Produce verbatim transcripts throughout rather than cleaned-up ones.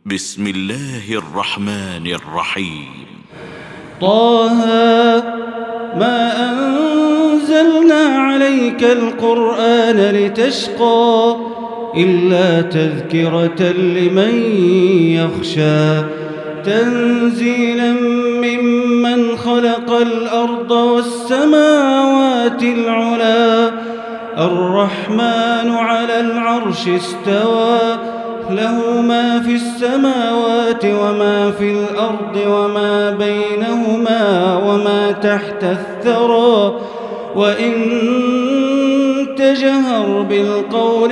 بسم الله الرحمن الرحيم. طه ما أنزلنا عليك القرآن لتشقى إلا تذكرة لمن يخشى تنزيلا ممن خلق الأرض والسماوات العلى الرحمن على العرش استوى له ما في السماوات وما في الأرض وما بينهما وما تحت الثرى وإن تجهر بالقول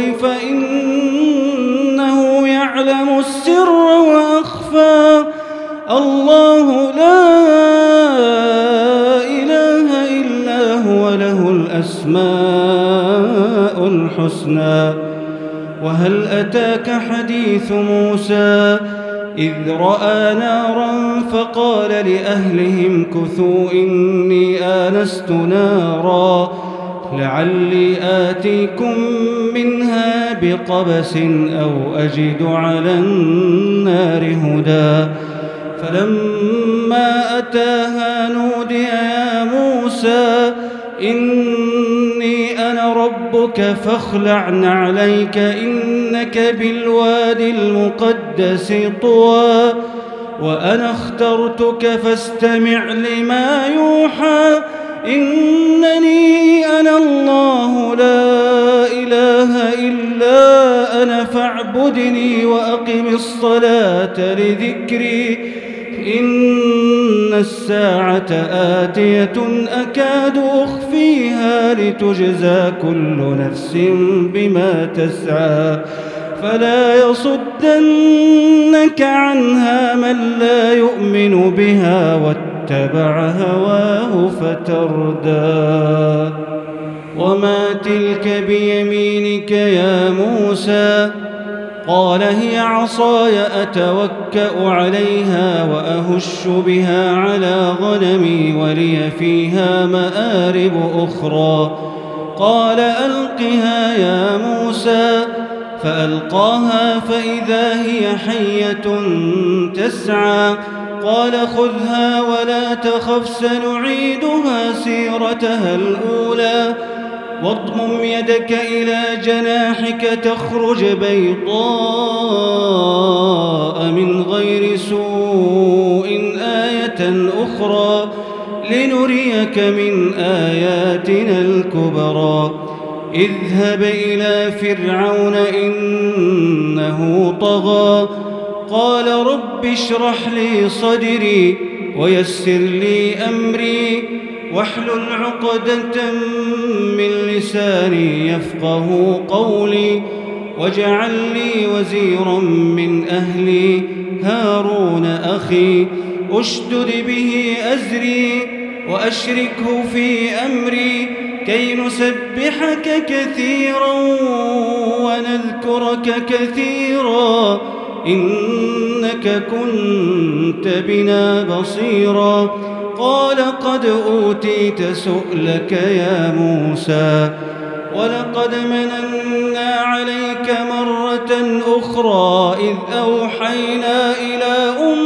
فإنه يعلم السر وأخفى الله لا إله إلا هو له الأسماء الحسنى. وهل أتاك حديث موسى إذ رأى نارا فقال لأهلهم كثوا إني آنست نارا لعلي آتيكم منها بقبس أو أجد على النار هدى فلما أتاها نودي يا موسى إني أنا ربك فاخلع نعليك إنك بالوادي المقدس طوى وأنا اخترتك فاستمع لما يوحى إنني أنا الله لا إله إلا أنا فاعبدني وأقم الصلاة لذكري إن الساعة آتية أكاد أخفيها لتجزى كل نفس بما تسعى فلا يصدنك عنها من لا يؤمن بها واتبع هواه فتردى. وما تلك بيمينك يا موسى قال هي عصاي أتوكأ عليها وأهش بها على غنمي ولي فيها مآرب أخرى قال ألقها يا موسى فألقاها فإذا هي حية تسعى قال خذها ولا تخف سنعيدها سيرتها الأولى واضمم يدك إلى جناحك تخرج بيضاء من غير سوء آية أخرى لنريك من آياتنا الكبرى اذهب إلى فرعون إنه طغى قال رب اشرح لي صدري ويسر لي أمري واحلل عقدة من لساني يفقه قولي واجعل لي وزيرا من أهلي هارون أخي أشدد به أزري وأشركه في أمري كي نسبحك كثيرا ونذكرك كثيرا إنك كنت بنا بصيرا قال قد أوتيت سؤلك يا موسى ولقد مننا عليك مرة أخرى إذ أوحينا إلى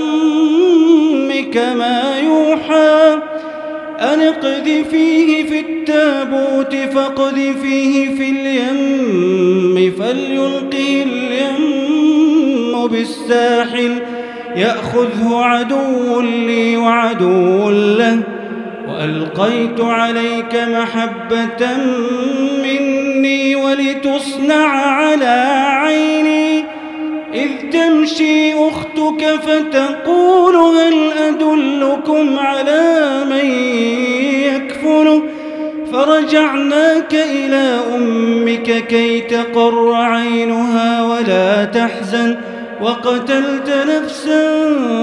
أمك ما يوحى أن اقذفيه في التابوت فاقذفيه في اليم فليلقه اليم بالساحل يأخذه عدو لي وعدو له وألقيت عليك محبة مني ولتصنع على عيني إذ تمشي أختك فتقول هل أدلكم على من يكفله فرجعناك إلى أمك كي تقر عينها ولا تحزن وقتلت نفسا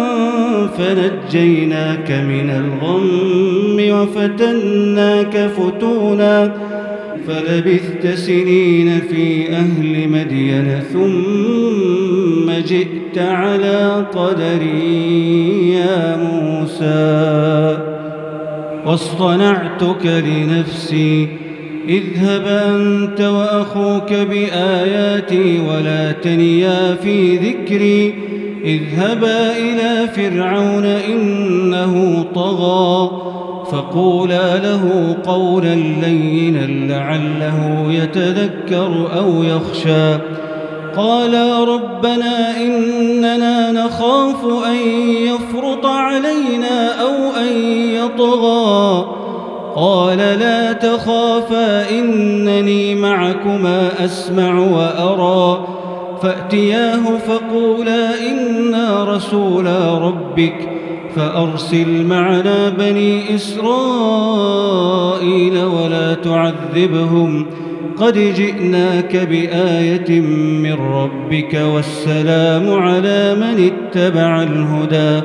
فنجيناك من الغم وفتناك فتونا فلبثت سنين في أهل مدين ثم جئت على قدري يا موسى واصطنعتك لنفسي اذهب أنت وأخوك بآياتي ولا تنيا في ذكري اذهبا إلى فرعون إنه طغى فقولا له قولا لينا لعله يتذكر أو يخشى. قالا ربنا إننا نخاف أن يفرط علينا أو أن يطغى. قال لا تخافا إنني معكما أسمع وأرى. فأتياه فقولا إنا رسولا ربك فأرسل معنا بني إسرائيل ولا تعذبهم قد جئناك بآية من ربك والسلام على من اتبع الهدى.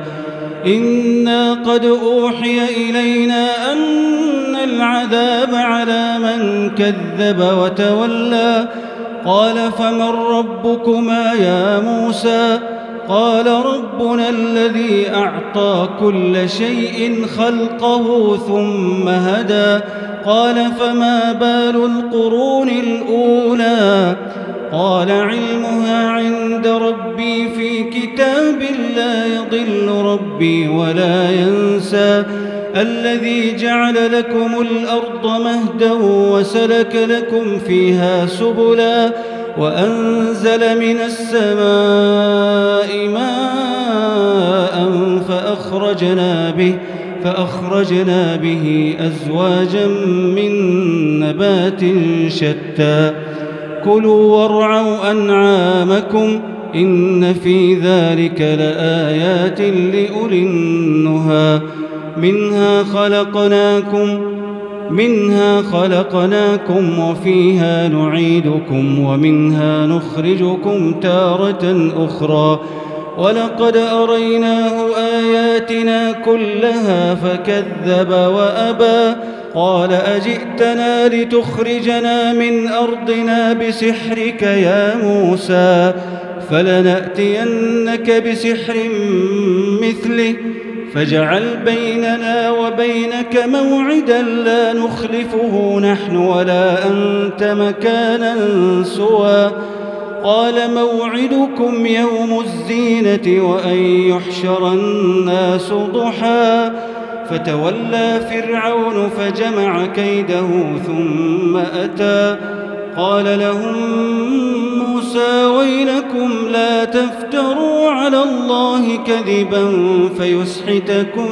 إنا قد أوحي إلينا أن العذاب على من كذب وتولى. قال فمن ربكما يا موسى؟ قال ربنا الذي أعطى كل شيء خلقه ثم هدى. قال فما بال القرون الأولى؟ قال علمها عند ربي في كتاب لا يضل ربي ولا ينسى. الذي جعل لكم الأرض مهدا وسلك لكم فيها سبلا وأنزل من السماء ماء فأخرجنا به فأخرجنا به أزواجا من نبات شتى. كلوا وارعوا أنعامكم إن في ذلك لآيات لأولي النهى. منها خلقناكم منها خلقناكم وفيها نعيدكم ومنها نخرجكم تارة أخرى. ولقد أريناه آياتنا كلها فكذب وأبى. قال أجئتنا لتخرجنا من أرضنا بسحرك يا موسى؟ فلنأتينك بسحر مثله فاجعل بيننا وبينك موعدا لا نخلفه نحن ولا أنت مكانا سوى. قال موعدكم يوم الزينة وأن يحشر الناس ضحى. فتولى فرعون فجمع كيده ثم أتى. قال لهم موسى ويلكم لا تفتروا على الله كذبا فيسحتكم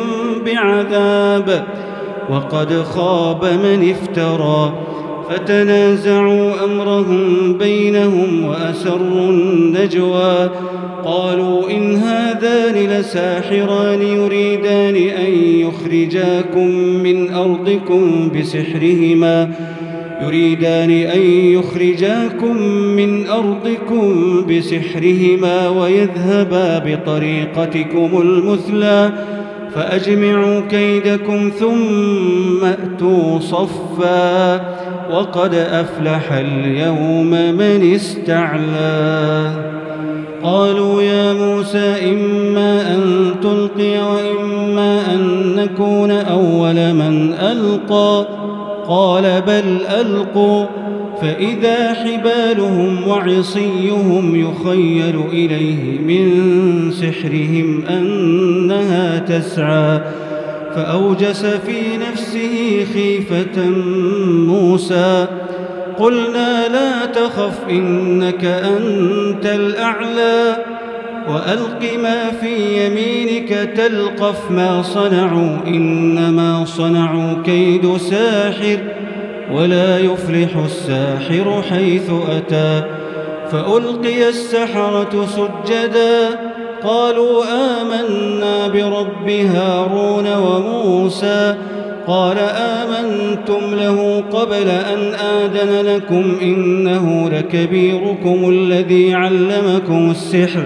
بعذاب وقد خاب من افترى. فتنازعوا أمرهم بينهم وأسروا النجوى. قالوا إن هذان لساحران يريدان أن يخرجاكم من أرضكم بسحرهما يريدان أن يخرجاكم من أرضكم بسحرهما ويذهبا بطريقتكم المثلى فأجمعوا كيدكم ثم أتوا صفا وقد أفلح اليوم من استعلى. قالوا يا موسى إما أن تلقي وإما أن نكون أول من ألقى. قال بل ألقوا فإذا حبالهم وعصيهم يخيل إليه من سحرهم أنها تسعى. فأوجس في نفسه خيفة موسى. قلنا لا تخف إنك أنت الأعلى وألق ما في يمينك تلقف ما صنعوا إنما صنعوا كيد ساحر ولا يفلح الساحر حيث أتى. فألقي السحرة سجدا قالوا آمنا برب هارون وموسى. قال آمنتم له قبل أن آذن لكم إنه لكبيركم الذي علمكم السحر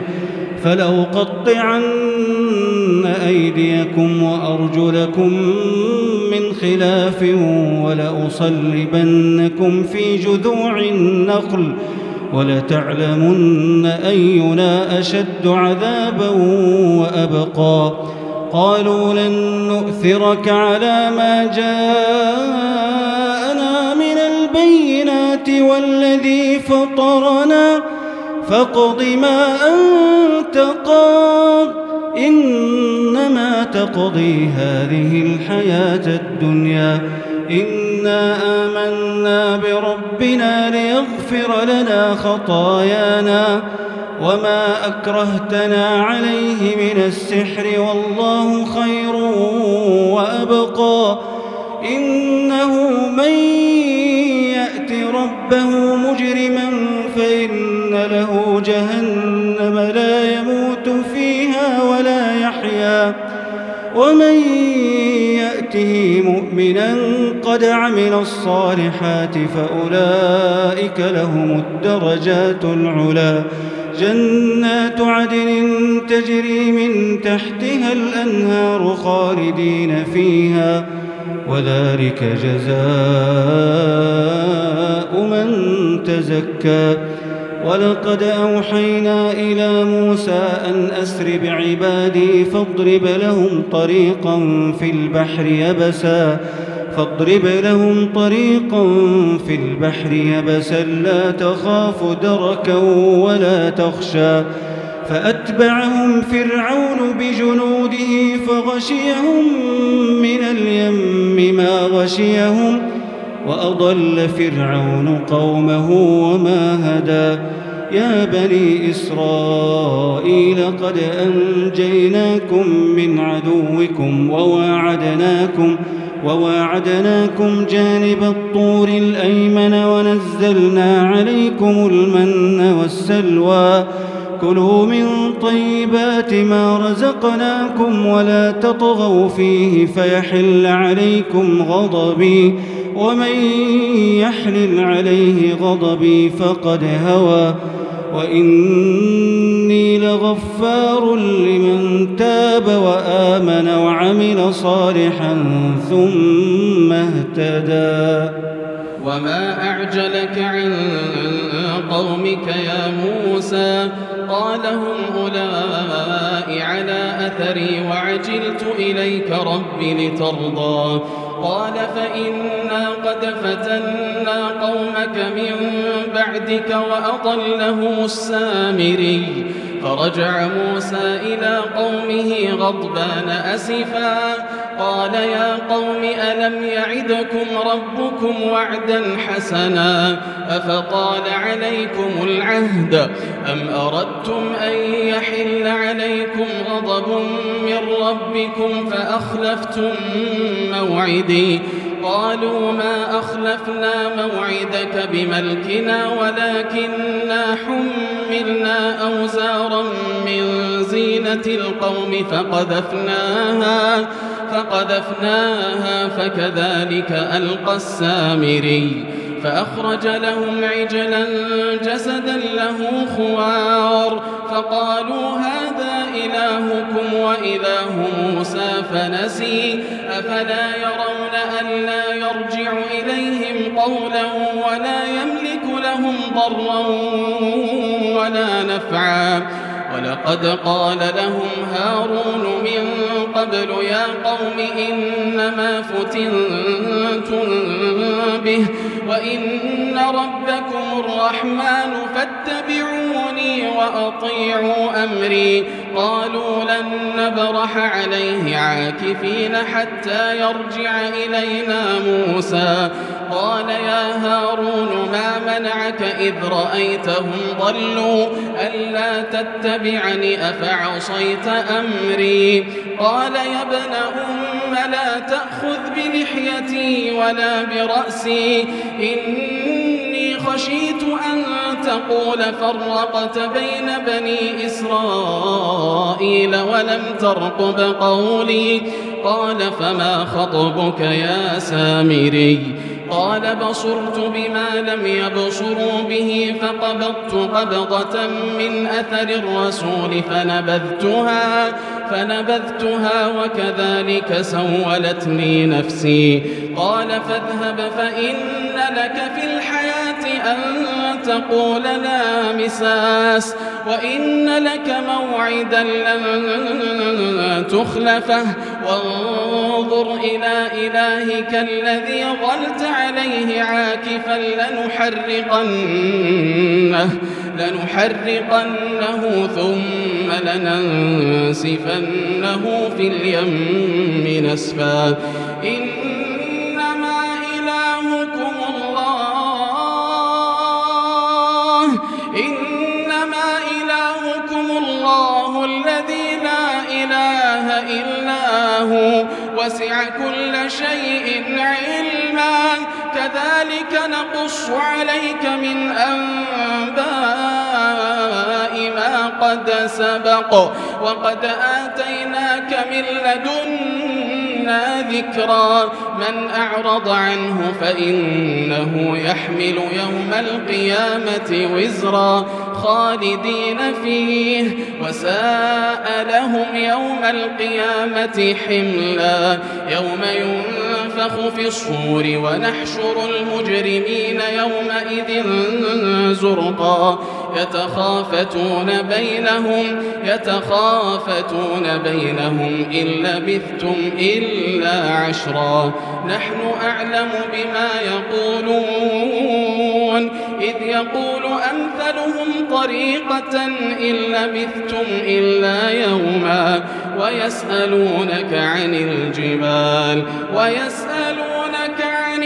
فلأقطعن أيديكم وأرجلكم من خلاف ولأصلبنكم في جذوع النخل ولتعلمن أينا أشد عذابا وأبقى. قالوا لن نؤثرك على ما جاءنا من البينات والذي فطرنا فاقض ما أنت قاض إنما تقضي هذه الحياة الدنيا إنا آمنا بربنا ليغفر لنا خطايانا وما أكرهتنا عليه من السحر والله خير وأبقى إنه من يأت ربه مجرما فإن له جهنم لا يموت فيها ولا يحيا ومن يأته مؤمنا قد عمل الصالحات فأولئك لهم الدرجات العلى جنات عدن تجري من تحتها الأنهار خالدين فيها وذلك جزاء من تزكى ولقد أوحينا إلى موسى أن أسر بعبادي فاضرب لهم طريقا في البحر يبسا فاضرب لهم طريقا في البحر يبسا لا تخاف دركا ولا تخشى فأتبعهم فرعون بجنوده فغشيهم من اليم ما غشيهم وأضل فرعون قومه وما هدى يا بني إسرائيل قد أنجيناكم من عدوكم وواعدناكم وواعدناكم جانب الطور الأيمن ونزلنا عليكم المن والسلوى كلوا من طيبات ما رزقناكم ولا تطغوا فيه فيحل عليكم غضبي ومن يحلل عليه غضبي فقد هوى وإني لغفار لمن تاب وآمن وعمل صالحا ثم اهتدى وما أعجلك عن قومك يا موسى قال هم أولئك على أثري وعجلت إليك رب لترضى قال فإنا قد فتنا قومك من بعدك وأضلهم السامري فرجع موسى إلى قومه غضبان أسفا قال يا قوم ألم يعدكم ربكم وعدا حسنا أفطال عليكم العهد أم أردتم أن يحل عليكم غضب من ربكم فأخلفتم موعدي قالوا ما أخلفنا موعدك بملكنا ولكننا حملنا أوزارا من زينة القوم فقذفناها فقذفناها فكذلك ألقى السامري فأخرج لهم عجلا جسدا له خوار فقالوا هذا إلهكم وإله موسى فنسي أفلا يرون ألا يرجع إليهم قولا ولا يملك لهم ضرا ولا نفعا ولقد قال لهم هارون من قبل يا قوم إنما فتنتم به وإن ربكم الرحمن فاتبعوني وأطيعوا أمري قالوا لن نبرح عليه عاكفين حتى يرجع إلينا موسى قال يا هارون ما منعك إذ رأيتهم ضلوا ألا تتبعني أفعصيت أمري قال يا ابن أم لا تأخذ بلحيتي ولا برأسي إني خشيت أن تقول فرقت بين بني إسرائيل ولم ترقب قولي قال فما خطبك يا سامري قال بصرت بما لم يبصروا به فقبضت قبضة من أثر الرسول فنبذتها فنبذتها وكذلك سولت لي نفسي قال فاذهب فإن لك في الحياة أن تقول لا مساس وإن لك موعدا لن تخلفه وانظر إلى إلهك الذي ظلت عليه عاكفا لنحرقنه لنحرقنه ثم لننسفنه في اليم نسفا إنما إلهكم الله إنما إلهكم الله الذي لا إله إلا هو وسع كل شيء علما كذلك نقص عليك من أنباء ما قد سبق وقد آتيناك من لدنا ذكرا من أعرض عنه فإنه يحمل يوم القيامة وزرا خالدين فيه وساء لهم يوم القيامة حملا يوم ينفخ في الصور ونحشر المجرمين يومئذ زرقا يتخافتون بينهم يتخافتون بينهم إن لبثتم إلا عشرا نحن أعلم بما يقولون إذ يقول أمثلهم طريقة إن لبثتم إلا يوما ويسألونك عن الجبال ويسألونك عن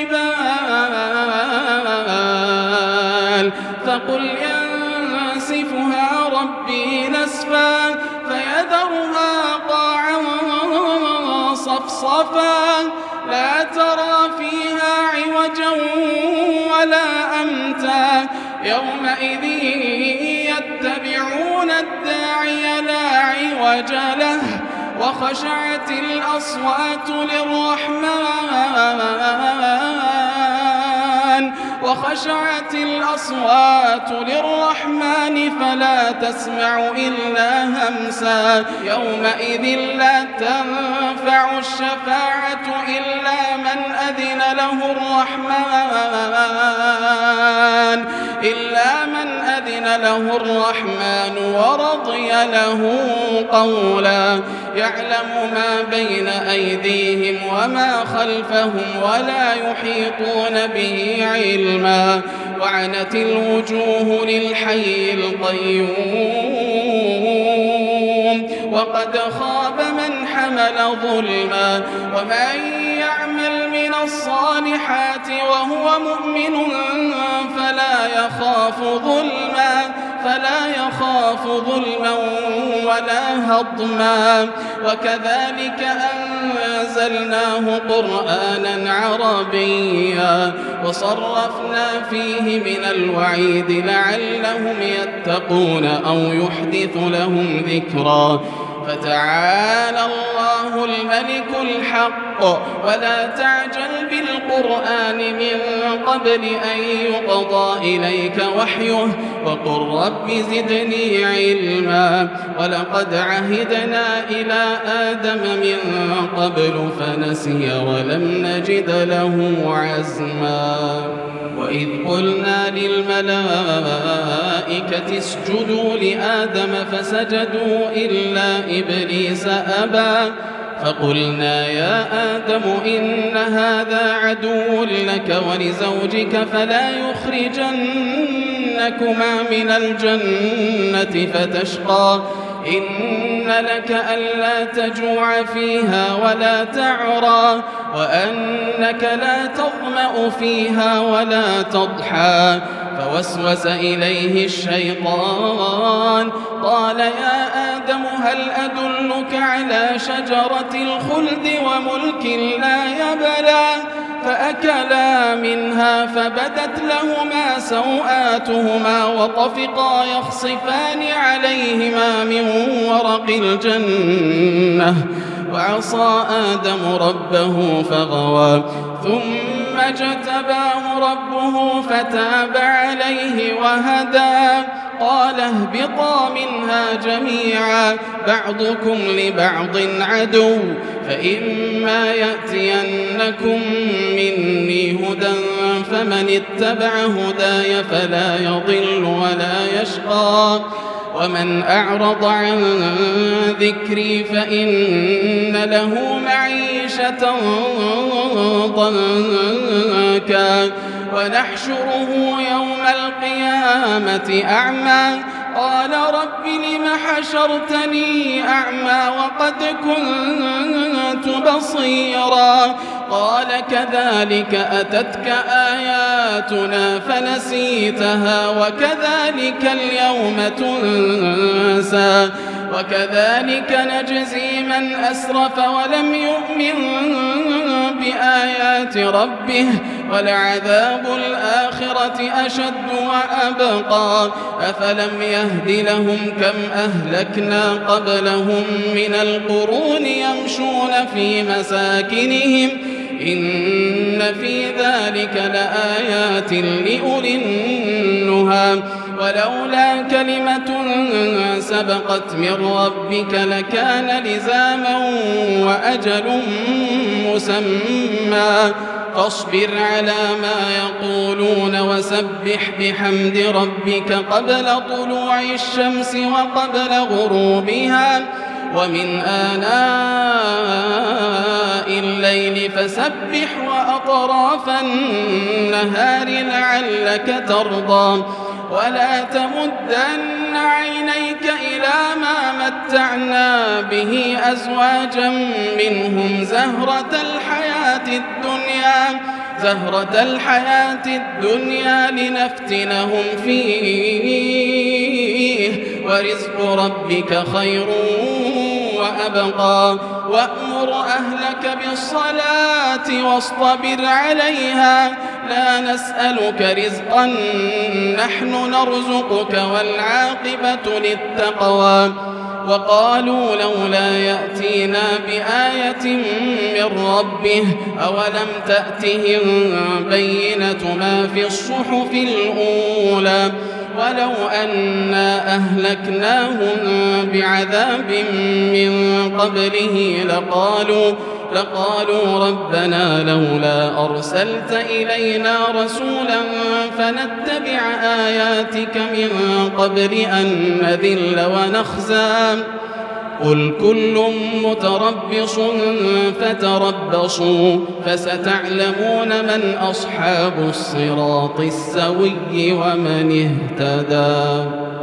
الجبال فقل ينسفها ربي نسفا فيذرها قاعا صفصفا لا ترى فيها عوجا ولا أمتا يومئذ يتبعون الداعي لا عوج له وخشعت الأصوات للرحمن وخشعت الأصوات للرحمن فلا تسمع إلا همسا يومئذ لا تنفع الشفاعة إلا من أذن له الرحمن إلا من أذن له الرحمن ورضي له قولا يعلم ما بين أيديهم وما خلفهم ولا يحيطون به علما وعنت الوجوه للحي القيوم وقد خاب من حمل ظلما ومن يعمل من الصالحات وهو مؤمن فلا يخاف ظلما فلا يخاف ظلما ولا هضما وكذلك أنزلناه قرآنا عربيا وصرفنا فيه من الوعيد لعلهم يتقون أو يحدث لهم ذكرا فتعالى الله الملك الحق ولا تعجل بالقرآن من قبل أن يقضى إليك وحيه وقل رب زدني علما ولقد عهدنا إلى آدم من قبل فنسي ولم نجد له عزما وإذ قلنا للملائكة اسجدوا لآدم فسجدوا إلا إبليس أبى فقلنا يا آدم إن هذا عدو لك ولزوجك فلا يخرجنكما من الجنة فتشقى إن لك ألا تجوع فيها ولا تعرى وأنك لا تظمأ فيها ولا تضحى فوسوس إليه الشيطان قال يا آدم هل أدلك على شجرة الخلد وملك لا يبلى فأكلا منها فبدت لهما سوآتهما وطفقا يخصفان عليهما من ورق الجنة وعصى آدم ربه فغوى ثم اجتباه ربه فتاب عليه وهدى قال اهبطا منها جميعا بعضكم لبعض عدو فإما يأتينكم مني هدى فمن اتبع هداي فلا يضل ولا يشقى ومن أعرض عن ذكري فإن له معيشة ضنكا ونحشره يوم القيامة أعمى قال رب لم حشرتني أعمى وقد كنت بصيرا قال كذلك أتتك آياتنا فنسيتها وكذلك اليوم تنسى وكذلك نجزي من أسرف ولم يؤمن بآيات ربه ولعذاب الآخرة أشد وأبقى أفلم يهد لهم كم أهلكنا قبلهم من القرون يمشون في مساكنهم إن في ذلك لآيات لأولي النهى ولولا كلمة سبقت من ربك لكان لزاما وأجل مسمى فاصبر على ما يقولون وسبح بحمد ربك قبل طلوع الشمس وقبل غروبها ومن آناء الليل فسبح وأطراف النهار لعلك ترضى ولا تمدن عينيك إلى ما متعنا به أزواجا منهم زهرة الحياة الدنيا زهرة الحياة الدنيا لنفتنهم فيه ورزق ربك خير وأبقى وأمر أهلك بالصلاة واصطبر عليها لا نسألك رزقا نحن نرزقك والعاقبة للتقوى وقالوا لولا يأتينا بآية من ربه أولم تأتهم بينة ما في الصحف الأولى ولو أنا أهلكناهم بعذاب من قبله لقالوا لقالوا ربنا لولا أرسلت إلينا رسولا فنتبع آياتك من قبل أن نذل ونخزى قل كل متربص فتربصوا فستعلمون من أصحاب الصراط السوي ومن اهتدى.